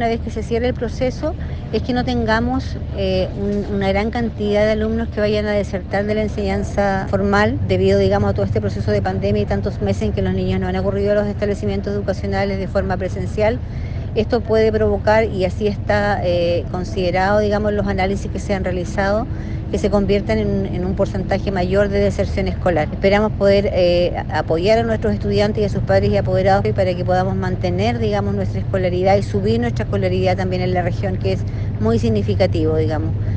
una vez que se cierre el proceso, es que no tengamos una gran cantidad de alumnos que vayan a desertar de la enseñanza formal debido, digamos, a todo este proceso de pandemia y tantos meses en que los niños no han ocurrido a los establecimientos educacionales de forma presencial. Esto puede provocar, y así está considerado, digamos, los análisis que se han realizado, que se conviertan en un porcentaje mayor de deserción escolar. Esperamos poder apoyar a nuestros estudiantes y a sus padres y apoderados para que podamos mantener, digamos, nuestra escolaridad y subir nuestra escolaridad también en la región, que es muy significativo, digamos.